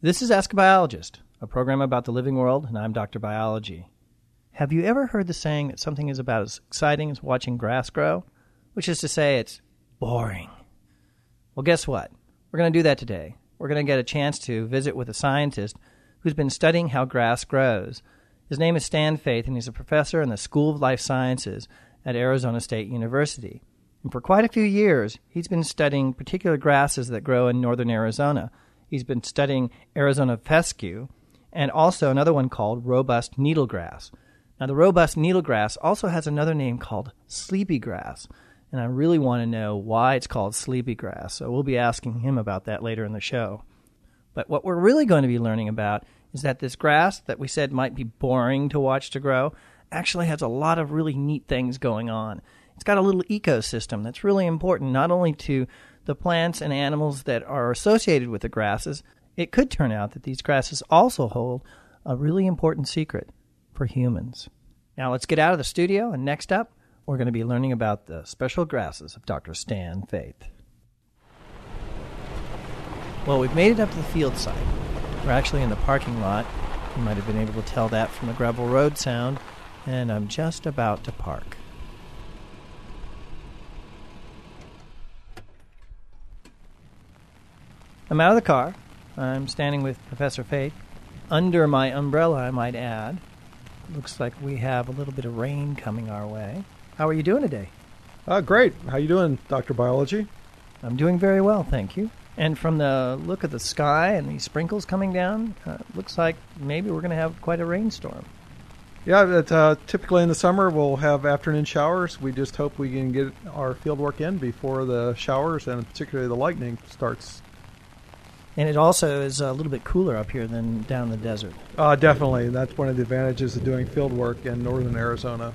This is Ask a Biologist, a program about the living world, and I'm Dr. Biology. Have you ever heard the saying that something is about as exciting as watching grass grow? Which is to say, it's boring. Well, guess what? We're going to do that today. We're going to get a chance to visit with a scientist who's been studying how grass grows. His name is Stan Faith, and he's a professor in the School of Life Sciences at Arizona State University. And for quite a few years, he's been studying particular grasses that grow in northern Arizona. He's been studying Arizona fescue and also another one called robust needlegrass. Now, the robust needlegrass also has another name called sleepy grass, and I really want to know why it's called sleepy grass, so we'll be asking him about that later in the show. But what we're really going to be learning about is that this grass that we said might be boring to watch to grow actually has a lot of really neat things going on. It's got a little ecosystem that's really important, not only to the plants and animals that are associated with the grasses. It could turn out that these grasses also hold a really important secret for humans. Now let's get out of the studio, and next up, we're going to be learning about the special grasses of Dr. Stan Faith. Well, we've made it up to the field site. We're actually in the parking lot. You might have been able to tell that from the gravel road sound, and I'm just about to park. I'm out of the car. I'm standing with Professor Faith. Under my umbrella, I might add. Looks like we have a little bit of rain coming our way. How are you doing today? Great. How you doing, Dr. Biology? I'm doing very well, thank you. And from the look of the sky and these sprinkles coming down, looks like maybe we're going to have quite a rainstorm. Yeah, typically in the summer we'll have afternoon showers. We just hope we can get our field work in before the showers and particularly the lightning starts. And it also is a little bit cooler up here than down in the desert. Definitely. That's one of the advantages of doing field work in northern Arizona.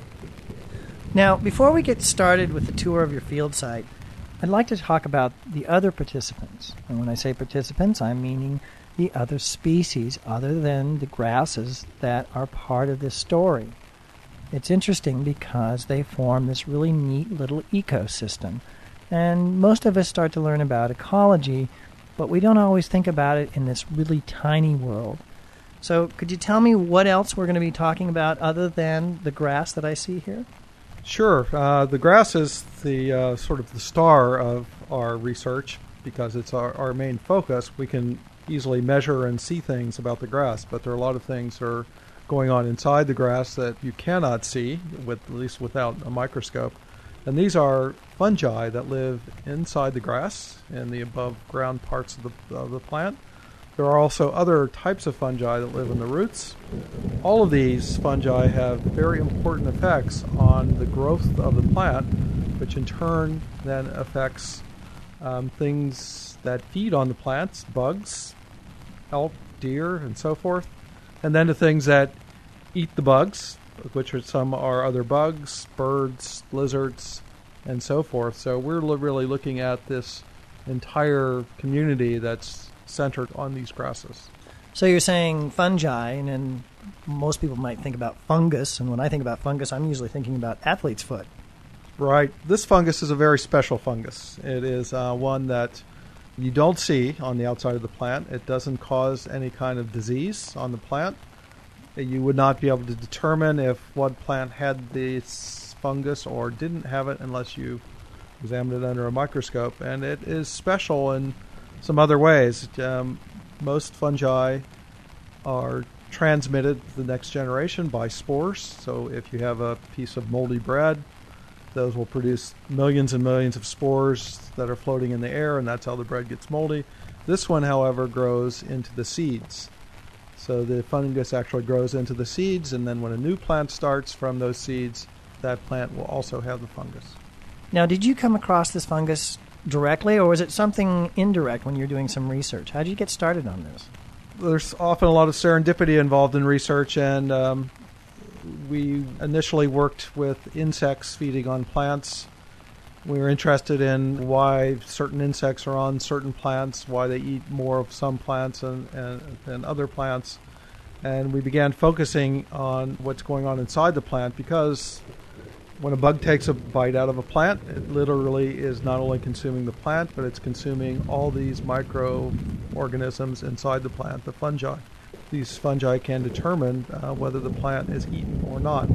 Now, before we get started with the tour of your field site, I'd like to talk about the other participants. And when I say participants, I'm meaning the other species other than the grasses that are part of this story. It's interesting because they form this really neat little ecosystem. And most of us start to learn about ecology, but we don't always think about it in this really tiny world. So could you tell me what else we're going to be talking about other than the grass that I see here? Sure. The grass is the sort of the star of our research because it's our main focus. We can easily measure and see things about the grass, but there are a lot of things that are going on inside the grass that you cannot see, at least without a microscope. And these are fungi that live inside the grass in the above ground parts of the plant. There are also other types of fungi that live in the roots. All of these fungi have very important effects on the growth of the plant, which in turn then affects things that feed on the plants, bugs, elk, deer, and so forth, and then to things that eat the bugs, which are some are other bugs, birds, lizards, and so forth. So we're really looking at this entire community that's centered on these grasses. So you're saying fungi, and most people might think about fungus, and when I think about fungus, I'm usually thinking about athlete's foot. Right. This fungus is a very special fungus. It is one that you don't see on the outside of the plant. It doesn't cause any kind of disease on the plant. You would not be able to determine if one plant had this fungus or didn't have it unless you examined it under a microscope. And it is special in some other ways. Most fungi are transmitted to the next generation by spores. So if you have a piece of moldy bread, those will produce millions and millions of spores that are floating in the air, and that's how the bread gets moldy. This one, however, grows into the seeds. So the fungus actually grows into the seeds, and then when a new plant starts from those seeds, that plant will also have the fungus. Now, did you come across this fungus directly, or was it something indirect when you're doing some research? How did you get started on this? There's often a lot of serendipity involved in research, and we initially worked with insects feeding on plants. We were interested in why certain insects are on certain plants, why they eat more of some plants than other plants. And we began focusing on what's going on inside the plant because When a bug takes a bite out of a plant, it literally is not only consuming the plant, but it's consuming all these microorganisms inside the plant, the fungi. These fungi can determine whether the plant is eaten or not.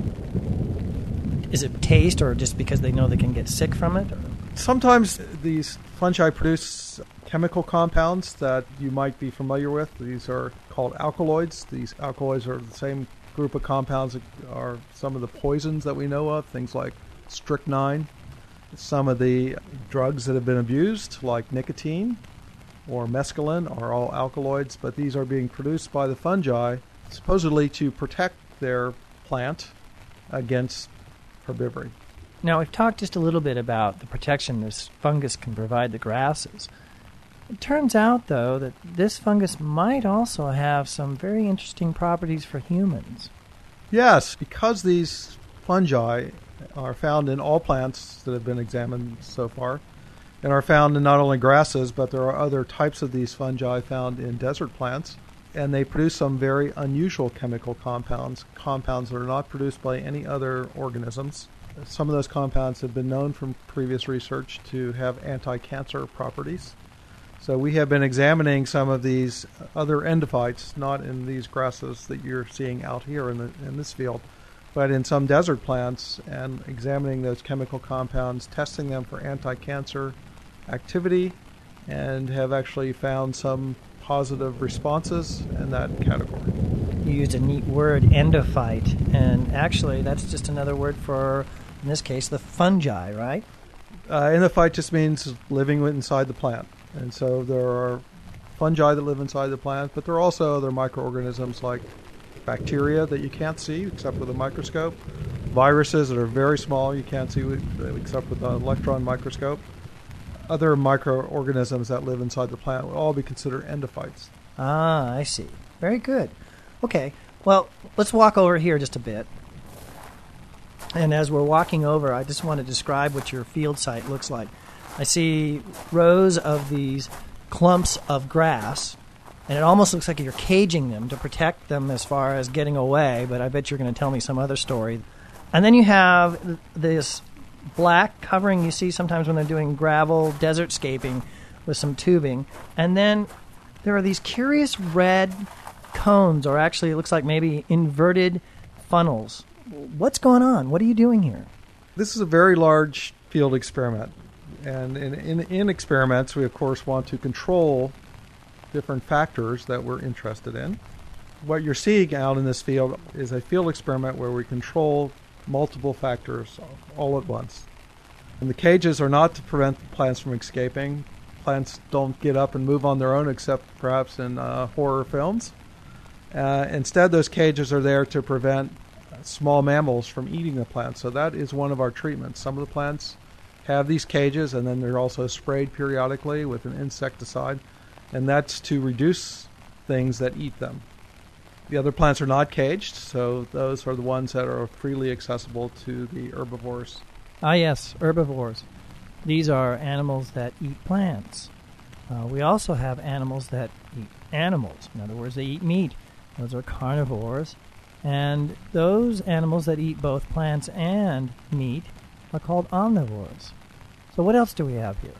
Is it taste or just because they know they can get sick from it? Or? Sometimes these fungi produce chemical compounds that you might be familiar with. These are called alkaloids. These alkaloids are the same group of compounds that are some of the poisons that we know of, things like strychnine. Some of the drugs that have been abused, like nicotine or mescaline, are all alkaloids, but these are being produced by the fungi supposedly to protect their plant against herbivory. Now, we've talked just a little bit about the protection this fungus can provide the grasses. It turns out, though, that this fungus might also have some very interesting properties for humans. Yes, because these fungi are found in all plants that have been examined so far, and are found in not only grasses, but there are other types of these fungi found in desert plants, and they produce some very unusual chemical compounds that are not produced by any other organisms. Some of those compounds have been known from previous research to have anti-cancer properties. So we have been examining some of these other endophytes, not in these grasses that you're seeing out here in this field, but in some desert plants, and examining those chemical compounds, testing them for anti-cancer activity, and have actually found some positive responses in that category. You used a neat word, endophyte, and actually that's just another word for, in this case, the fungi, right? Endophyte just means living inside the plant. And so there are fungi that live inside the plant, but there are also other microorganisms like bacteria that you can't see except with a microscope, viruses that are very small you can't see except with an electron microscope. Other microorganisms that live inside the plant would all be considered endophytes. Ah, I see. Very good. Okay, well, let's walk over here just a bit. And as we're walking over, I just want to describe what your field site looks like. I see rows of these clumps of grass, and it almost looks like you're caging them to protect them as far as getting away, but I bet you're going to tell me some other story. And then you have this black covering you see sometimes when they're doing gravel desert scaping with some tubing. And then there are these curious red cones, or actually it looks like maybe inverted funnels. What's going on? What are you doing here? This is a very large field experiment. And in experiments, we, of course, want to control different factors that we're interested in. What you're seeing out in this field is a field experiment where we control multiple factors all at once. And the cages are not to prevent the plants from escaping. Plants don't get up and move on their own except perhaps in horror films. Instead, those cages are there to prevent small mammals from eating the plants. So that is one of our treatments. Some of the plants have these cages, and then they're also sprayed periodically with an insecticide, and that's to reduce things that eat them. The other plants are not caged, so those are the ones that are freely accessible to the herbivores. Ah, yes, herbivores. These are animals that eat plants. We also have animals that eat animals. In other words, they eat meat. Those are carnivores. And those animals that eat both plants and meat are called omnivores. So what else do we have here?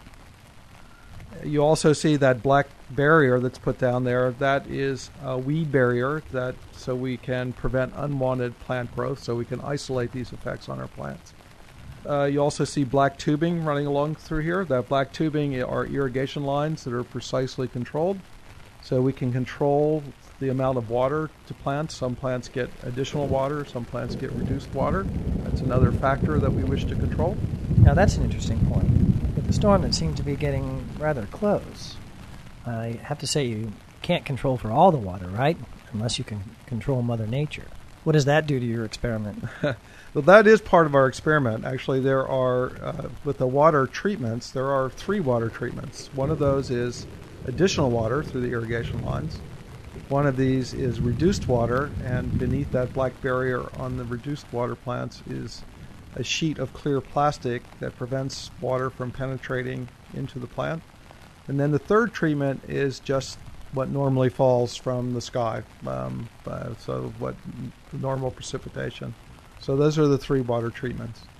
You also see that black barrier that's put down there. That is a weed barrier so we can prevent unwanted plant growth, so we can isolate these effects on our plants. You also see black tubing running along through here. That black tubing are irrigation lines that are precisely controlled, so we can control the amount of water to plants. Some plants get additional water, some plants get reduced water. That's another factor that we wish to control. Now that's an interesting point. With the storm that seems to be getting rather close, I have to say you can't control for all the water, right? Unless you can control Mother Nature. What does that do to your experiment? Well, that is part of our experiment. Actually, there are, with the water treatments, there are 3 water treatments. One of those is additional water through the irrigation lines. One of these is reduced water, and beneath that black barrier on the reduced water plants is a sheet of clear plastic that prevents water from penetrating into the plant. And then the third treatment is just what normally falls from the sky, so what normal precipitation. So those are the 3 water treatments.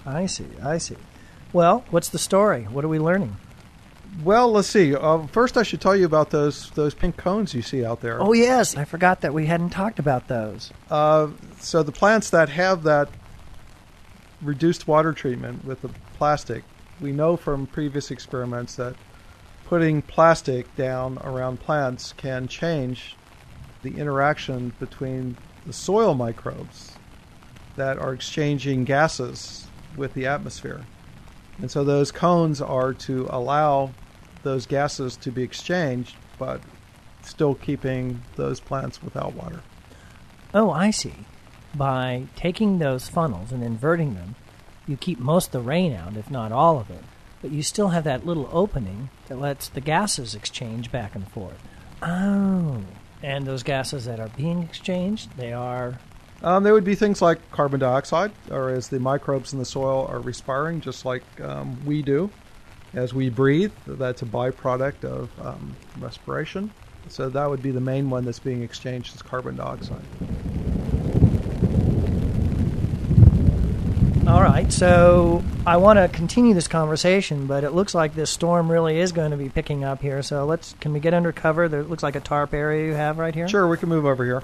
I see. Well, what's the story? What are we learning? Well, let's see. First, I should tell you about those pink cones you see out there. Oh, yes. I forgot that we hadn't talked about those. So the plants that have that reduced water treatment with the plastic, we know from previous experiments that putting plastic down around plants can change the interaction between the soil microbes that are exchanging gases with the atmosphere. And so those cones are to allow those gases to be exchanged, but still keeping those plants without water. Oh, I see. By taking those funnels and inverting them, you keep most of the rain out, if not all of it, but you still have that little opening that lets the gases exchange back and forth. Oh. And those gases that are being exchanged, they are... They would be things like carbon dioxide, or as the microbes in the soil are respiring, just like we do. As we breathe, that's a byproduct of respiration. So that would be the main one that's being exchanged is carbon dioxide. All right, so I want to continue this conversation, but it looks like this storm really is going to be picking up here. So can we get under cover? There looks like a tarp area you have right here. Sure, we can move over here.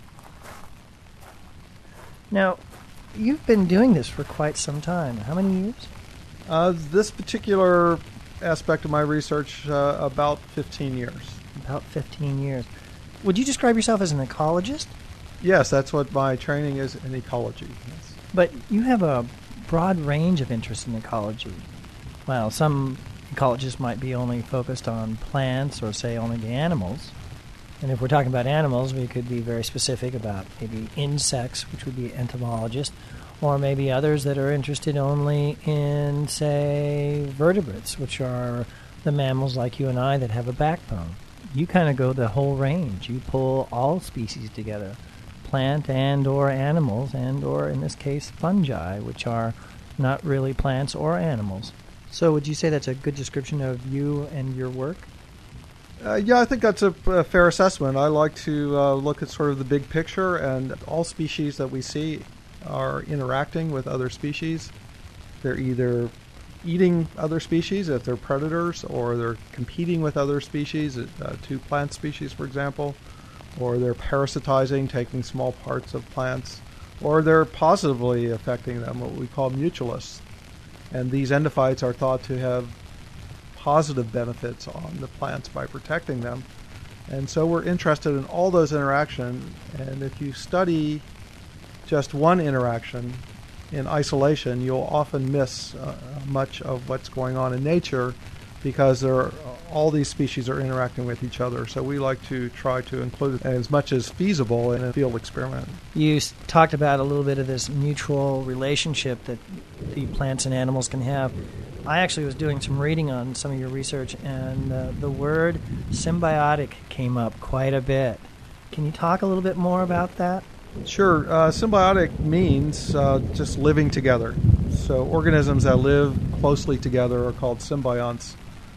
Now, you've been doing this for quite some time. How many years? This particular aspect of my research, about 15 years. About 15 years. Would you describe yourself as an ecologist? Yes, that's what my training is in ecology. Yes. But you have a broad range of interest in ecology. Well, some ecologists might be only focused on plants or, say, only the animals. And if we're talking about animals, we could be very specific about maybe insects, which would be entomologist, or maybe others that are interested only in, say, vertebrates, which are the mammals like you and I that have a backbone. You kind of go the whole range. You pull all species together, plant and or animals and or, in this case, fungi, which are not really plants or animals. So would you say that's a good description of you and your work? Yeah, I think that's a fair assessment. I like to look at sort of the big picture, and all species that we see are interacting with other species. They're either eating other species if they're predators, or they're competing with other species, two plant species, for example, or they're parasitizing, taking small parts of plants, or they're positively affecting them, what we call mutualists. And these endophytes are thought to have positive benefits on the plants by protecting them. And so we're interested in all those interactions. And if you study just one interaction in isolation, you'll often miss much of what's going on in nature because all these species are interacting with each other. So we like to try to include it as much as feasible in a field experiment. You talked about a little bit of this mutual relationship that the plants and animals can have. I actually was doing some reading on some of your research, and the word symbiotic came up quite a bit. Can you talk a little bit more about that? Sure. Symbiotic means just living together. So organisms that live closely together are called symbionts.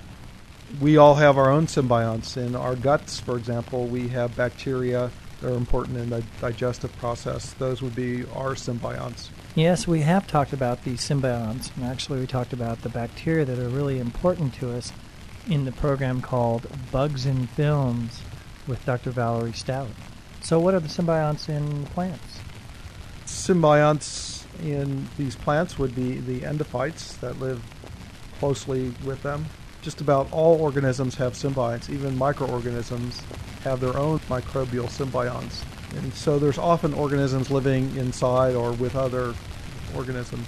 We all have our own symbionts. In our guts, for example, we have bacteria that are important in the digestive process. Those would be our symbionts. Yes, we have talked about these symbionts, and actually we talked about the bacteria that are really important to us in the program called Bugs in Films with Dr. Valerie Stout. So what are the symbionts in plants? Symbionts in these plants would be the endophytes that live closely with them. Just about all organisms have symbionts. Even microorganisms have their own microbial symbionts. And so there's often organisms living inside or with other organisms.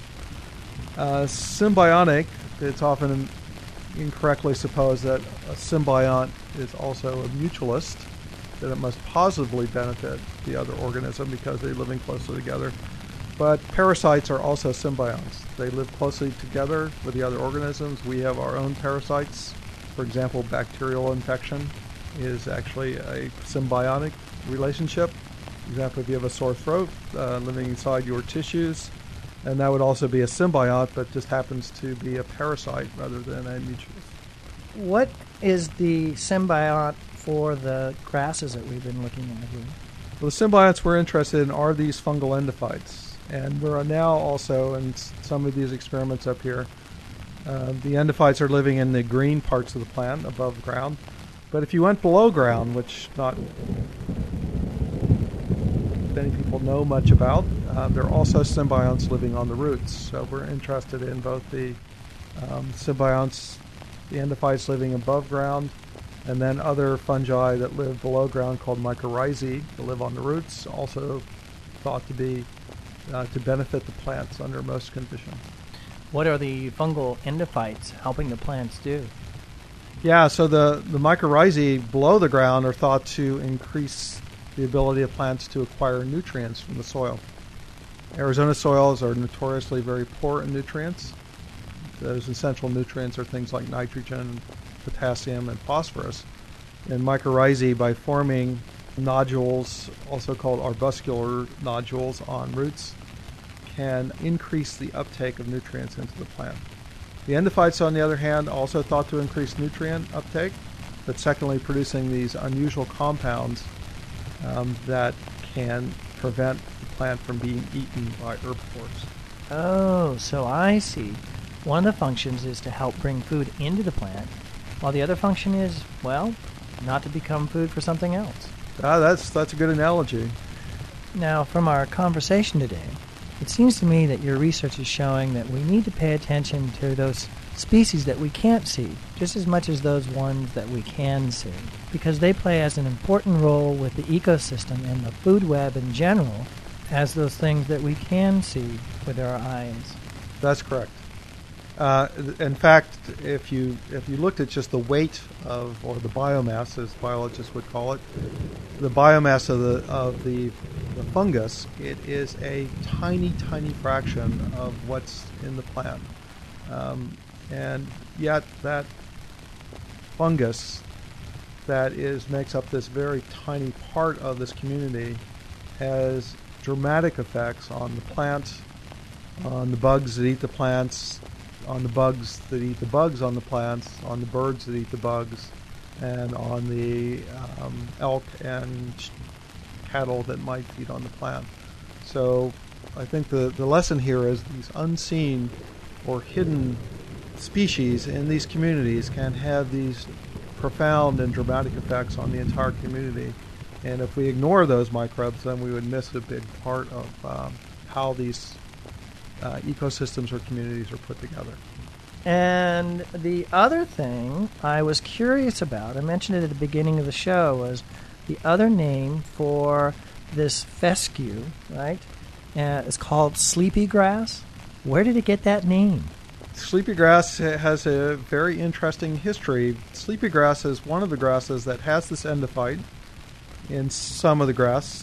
Symbiotic, it's often incorrectly supposed that a symbiont is also a mutualist, that it must positively benefit the other organism because they're living closely together. But parasites are also symbionts. They live closely together with the other organisms. We have our own parasites. For example, bacterial infection is actually a symbiotic relationship. For example, if you have a sore throat living inside your tissues, and that would also be a symbiont, but just happens to be a parasite rather than a mutualist. What is the symbiont for the grasses that we've been looking at here? Well, the symbionts we're interested in are these fungal endophytes. And we're now also in some of these experiments up here. The endophytes are living in the green parts of the plant above ground. But if you went below ground, which not many people know much about, there are also symbionts living on the roots. So we're interested in both the symbionts, the endophytes living above ground, and then other fungi that live below ground called mycorrhizae that live on the roots, also thought to be to benefit the plants under most conditions. What are the fungal endophytes helping the plants do? Yeah, so the mycorrhizae below the ground are thought to increase the ability of plants to acquire nutrients from the soil. Arizona soils are notoriously very poor in nutrients. Those essential nutrients are things like nitrogen, potassium, and phosphorus. And mycorrhizae, by forming nodules, also called arbuscular nodules on roots, can increase the uptake of nutrients into the plant. The endophytes, on the other hand, also thought to increase nutrient uptake, but secondly, producing these unusual compounds that can prevent the plant from being eaten by herbivores. Oh, so I see. One of the functions is to help bring food into the plant, while the other function is, well, not to become food for something else. That's a good analogy. Now, from our conversation today, it seems to me that your research is showing that we need to pay attention to those species that we can't see, just as much as those ones that we can see, because they play as an important role with the ecosystem and the food web in general as those things that we can see with our eyes. That's correct. In fact, if you looked at just the weight of, or the biomass, as biologists would call it, the biomass of the fungus, it is a tiny fraction of what's in the plant, and yet that fungus that makes up this very tiny part of this community has dramatic effects on the plant, on the bugs that eat the plants, on the bugs that eat the bugs on the plants, on the birds that eat the bugs, and on the elk and cattle that might feed on the plant. So I think the lesson here is these unseen or hidden species in these communities can have these profound and dramatic effects on the entire community. And if we ignore those microbes, then we would miss a big part of how these ecosystems or communities are put together. And the other thing I was curious about, I mentioned it at the beginning of the show, was the other name for this fescue, right? It's called sleepy grass. Where did it get that name? Sleepy grass has a very interesting history. Sleepy grass is one of the grasses that has this endophyte in some of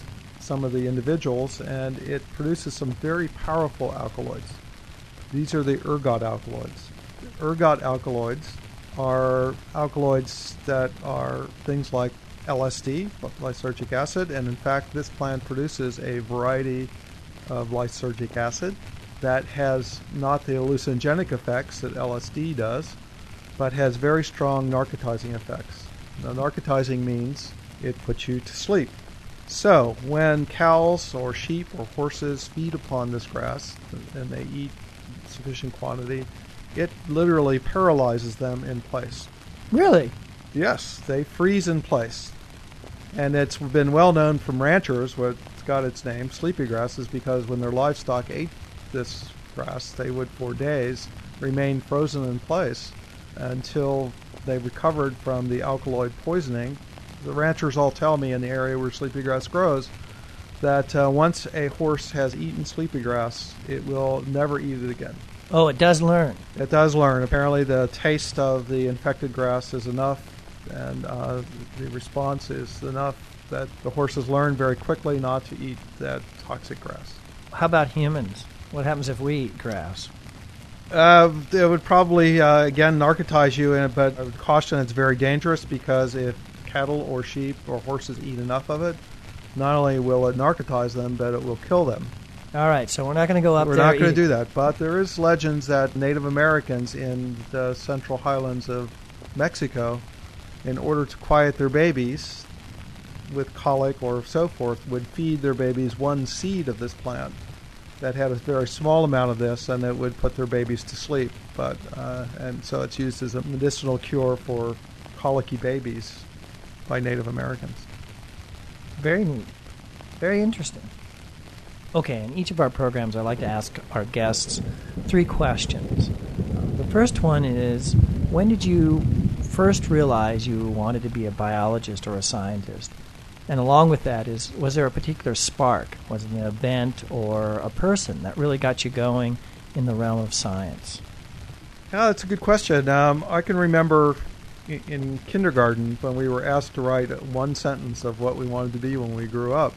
the individuals, and it produces some very powerful alkaloids. These are the ergot alkaloids. The ergot alkaloids are alkaloids that are things like LSD, lysergic acid, and in fact this plant produces a variety of lysergic acid that has not the hallucinogenic effects that LSD does, but has very strong narcotizing effects. Now, narcotizing means it puts you to sleep. So, when cows or sheep or horses feed upon this grass and they eat sufficient quantity, it literally paralyzes them in place. Really? Yes, they freeze in place. And it's been well known from ranchers, where it's got its name, sleepy grass, is because when their livestock ate this grass, they would for days remain frozen in place until they recovered from the alkaloid poisoning. The ranchers all tell me in the area where sleepy grass grows that once a horse has eaten sleepy grass, it will never eat it again. Oh, it does learn. It does learn. Apparently the taste of the infected grass is enough, and the response is enough that the horses learn very quickly not to eat that toxic grass. How about humans? What happens if we eat grass? It would probably, again, narcotize you, but I would caution it's very dangerous, because if cattle or sheep or horses eat enough of it, not only will it narcotize them, but it will kill them. All right, so we're not going to go up We're there. not going to do that, but there is legends that Native Americans in the central highlands of Mexico, in order to quiet their babies with colic or so forth, would feed their babies one seed of this plant. that had a very small amount of this, and it would put their babies to sleep. And so it's used as a medicinal cure for colicky babies by Native Americans. Very neat. Very interesting. Okay, in each of our programs, I like to ask our guests 3 questions. The first one is, when did you first realize you wanted to be a biologist or a scientist? And along with that was there a particular spark? Was it an event or a person that really got you going in the realm of science? Yeah, that's a good question. I can remember in kindergarten when we were asked to write one sentence of what we wanted to be when we grew up,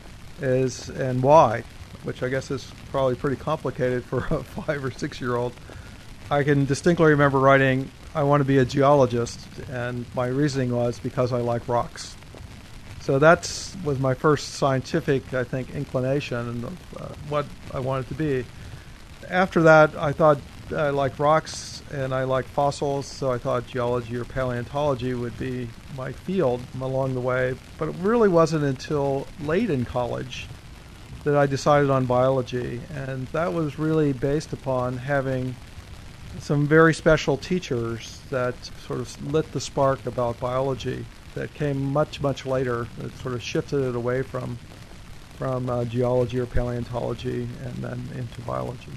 and why, which I guess is probably pretty complicated for a 5 or 6 year old. I can distinctly remember writing, I want to be a geologist, and my reasoning was because I like rocks. So that was my first scientific, I think, inclination of what I wanted to be. After that, I thought I liked rocks and I liked fossils, so I thought geology or paleontology would be my field along the way. But it really wasn't until late in college that I decided on biology, and that was really based upon having some very special teachers that sort of lit the spark about biology that came much, much later. It sort of shifted it away from geology or paleontology and then into biology.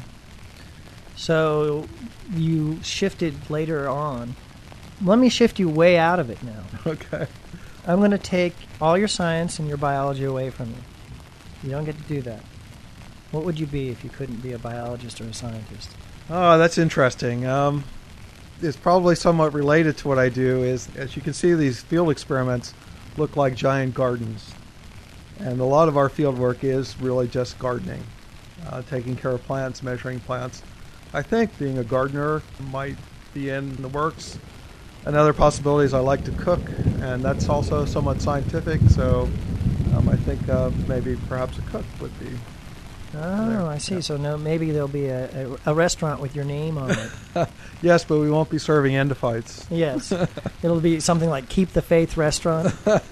So you shifted later on. Let me shift you way out of it now. Okay. I'm going to take all your science and your biology away from you. You don't get to do that. What would you be if you couldn't be a biologist or a scientist? Oh, that's interesting. It's probably somewhat related to what I do. Is, as you can see, these field experiments look like giant gardens. And a lot of our field work is really just gardening, taking care of plants, measuring plants. I think being a gardener might be in the works. Another possibility is I like to cook, and that's also somewhat scientific, so I think maybe perhaps a cook would be. Oh, I see. Yeah. So no, maybe there'll be a restaurant with your name on it. Yes, but we won't be serving endophytes. Yes. It'll be something like Keep the Faith Restaurant.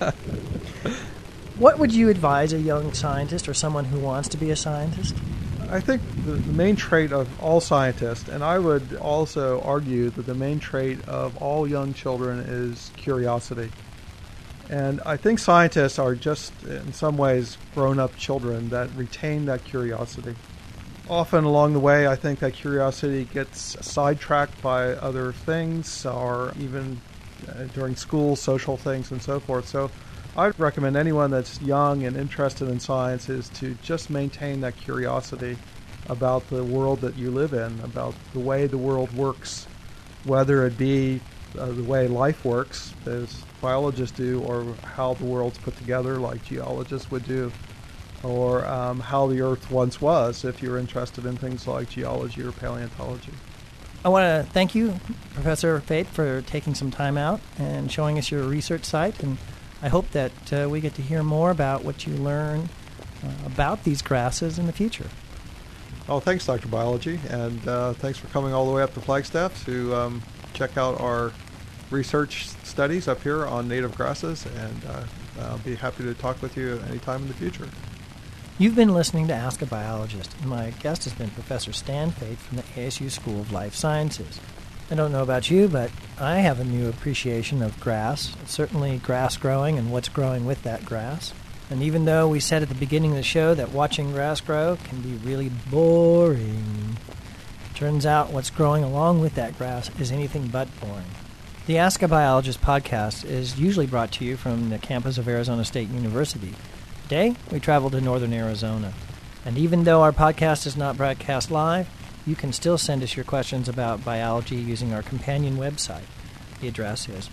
What would you advise a young scientist or someone who wants to be a scientist? I think the main trait of all scientists, and I would also argue that the main trait of all young children is curiosity. And I think scientists are just, in some ways, grown-up children that retain that curiosity. Often along the way, I think that curiosity gets sidetracked by other things, or even during school, social things and so forth. So I'd recommend anyone that's young and interested in science is to just maintain that curiosity about the world that you live in, about the way the world works, whether it be the way life works, as biologists do, or how the world's put together, like geologists would do, or how the Earth once was, if you're interested in things like geology or paleontology. I want to thank you, Professor Fate, for taking some time out and showing us your research site, and I hope that we get to hear more about what you learn about these grasses in the future. Oh, thanks, Dr. Biology, and thanks for coming all the way up to Flagstaff to check out our research studies up here on native grasses, and I'll be happy to talk with you anytime in the future. You've been listening to Ask a Biologist, and my guest has been Professor Stan Fate from the ASU School of Life Sciences. I don't know about you, but I have a new appreciation of grass, certainly grass growing and what's growing with that grass. And even though we said at the beginning of the show that watching grass grow can be really boring, turns out what's growing along with that grass is anything but boring. The Ask a Biologist podcast is usually brought to you from the campus of Arizona State University. Today, we traveled to northern Arizona. And even though our podcast is not broadcast live, you can still send us your questions about biology using our companion website. The address is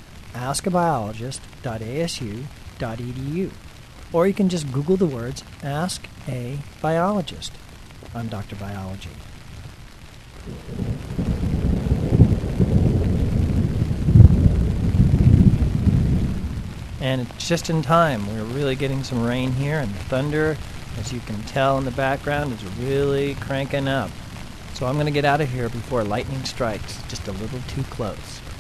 askabiologist.asu.edu. Or you can just Google the words, Ask a Biologist. I'm Dr. Biology. And it's just in time. We're really getting some rain here, and the thunder, as you can tell in the background, is really cranking up. So I'm going to get out of here before lightning strikes just a little too close.